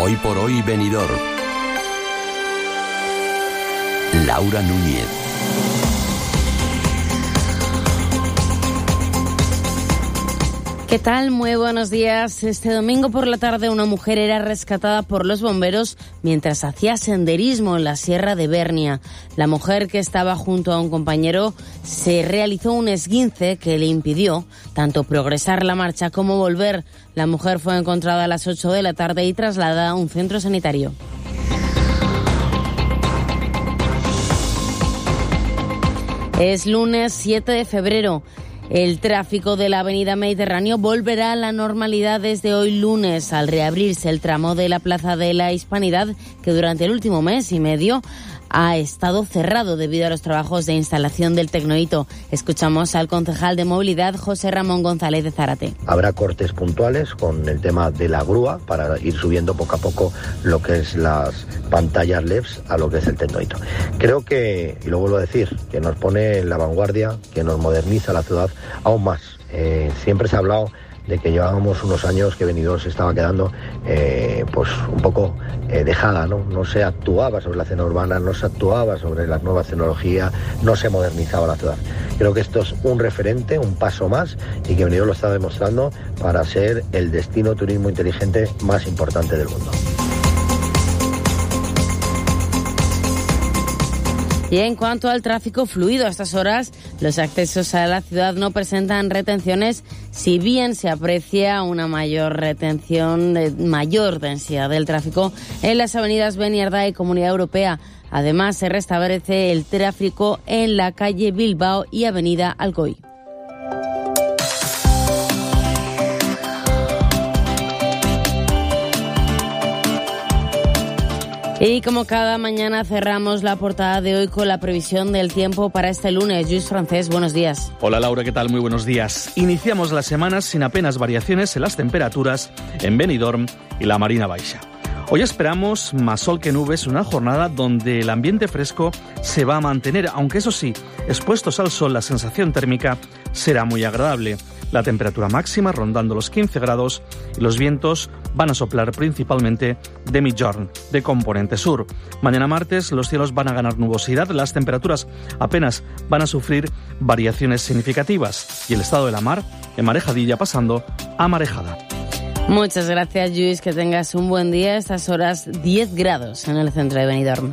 Hoy por hoy Benidorm. Laura Núñez. ¿Qué tal? Muy buenos días. Este domingo por la tarde una mujer era rescatada por los bomberos mientras hacía senderismo en la Sierra de Bernia. La mujer, que estaba junto a un compañero, se realizó un esguince que le impidió tanto progresar la marcha como volver. La mujer fue encontrada a las 8 de la tarde y trasladada a un centro sanitario. Es lunes 7 de febrero. El tráfico de la avenida Mediterráneo volverá a la normalidad desde hoy lunes, al reabrirse el tramo de la Plaza de la Hispanidad, que durante el último mes y medio ha estado cerrado debido a los trabajos de instalación del Tecnohito. Escuchamos al concejal de Movilidad, José Ramón González de Zárate. Habrá cortes puntuales con el tema de la grúa para ir subiendo poco a poco lo que es las pantallas LEDs a lo que es el Tecnohito. Creo que, y lo vuelvo a decir, que nos pone en la vanguardia, que nos moderniza la ciudad aún más. Siempre se ha hablado de que llevábamos unos años que Benidorm se estaba quedando pues un poco dejada, ¿no? No se actuaba sobre la escena urbana, no se actuaba sobre las nuevas tecnologías, no se modernizaba la ciudad. Creo que esto es un referente, un paso más, y que Benidorm lo está demostrando para ser el destino turismo inteligente más importante del mundo. Y en cuanto al tráfico fluido, a estas horas los accesos a la ciudad no presentan retenciones, si bien se aprecia una mayor densidad del tráfico en las avenidas Beniardá y Comunidad Europea. Además, se restablece el tráfico en la calle Bilbao y avenida Alcoy. Y como cada mañana cerramos la portada de hoy con la previsión del tiempo para este lunes. Lluís Francés, buenos días. Hola Laura, ¿qué tal? Muy buenos días. Iniciamos la semana sin apenas variaciones en las temperaturas en Benidorm y la Marina Baixa. Hoy esperamos más sol que nubes, una jornada donde el ambiente fresco se va a mantener, aunque eso sí, expuestos al sol la sensación térmica será muy agradable. La temperatura máxima rondando los 15 grados y los vientos van a soplar principalmente de migjorn, de componente sur. Mañana martes los cielos van a ganar nubosidad, las temperaturas apenas van a sufrir variaciones significativas y el estado de la mar en marejadilla pasando a marejada. Muchas gracias, Lluís, que tengas un buen día. A estas horas 10 grados en el centro de Benidorm.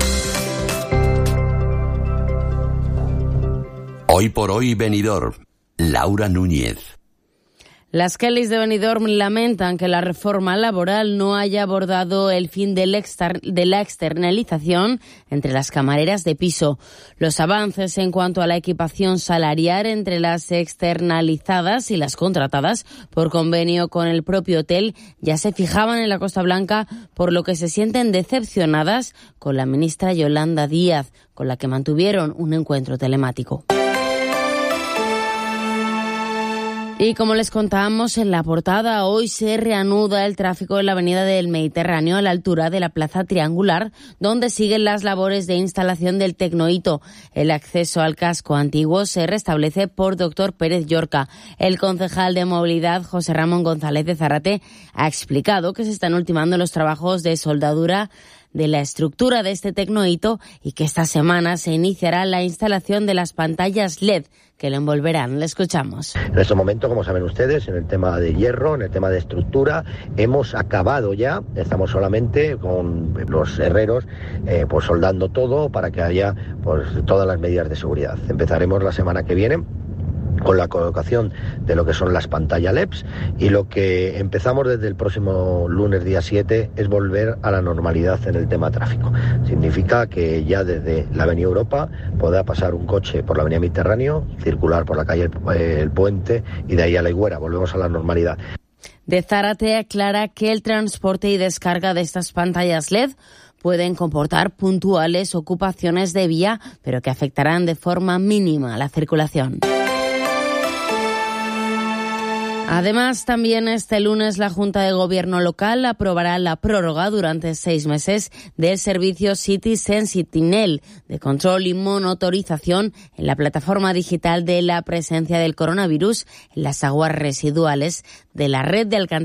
Hoy por hoy Benidorm. Laura Núñez. Las Kellys de Benidorm lamentan que la reforma laboral no haya abordado el fin de la externalización entre las camareras de piso. Los avances en cuanto a la equipación salarial entre las externalizadas y las contratadas por convenio con el propio hotel ya se fijaban en la Costa Blanca, por lo que se sienten decepcionadas con la ministra Yolanda Díaz, con la que mantuvieron un encuentro telemático. Y como les contábamos en la portada, hoy se reanuda el tráfico en la avenida del Mediterráneo a la altura de la Plaza Triangular, donde siguen las labores de instalación del Tecnohito. El acceso al casco antiguo se restablece por Dr. Pérez Llorca. El concejal de Movilidad, José Ramón González de Zárate, ha explicado que se están ultimando los trabajos de soldadura de la estructura de este Tecnohito y que esta semana se iniciará la instalación de las pantallas LED que lo envolverán. Le escuchamos. En este momento, como saben ustedes, en el tema de hierro, en el tema de estructura, hemos acabado ya, estamos solamente con los herreros pues soldando todo para que haya pues todas las medidas de seguridad. Empezaremos la semana que viene con la colocación de lo que son las pantallas LEDs, y lo que empezamos desde el próximo lunes día 7 es volver a la normalidad en el tema tráfico. Significa que ya desde la avenida Europa podrá pasar un coche por la avenida Mediterráneo, circular por la calle el Puente y de ahí a la Higuera. Volvemos a la normalidad. De Zárate aclara que el transporte y descarga de estas pantallas LED pueden comportar puntuales ocupaciones de vía, pero que afectarán de forma mínima a la circulación. Además, también este lunes la Junta de Gobierno local aprobará la prórroga durante 6 meses del servicio Citizen Sentinel de control y monitorización en la plataforma digital de la presencia del coronavirus en las aguas residuales de la red de alcantarillado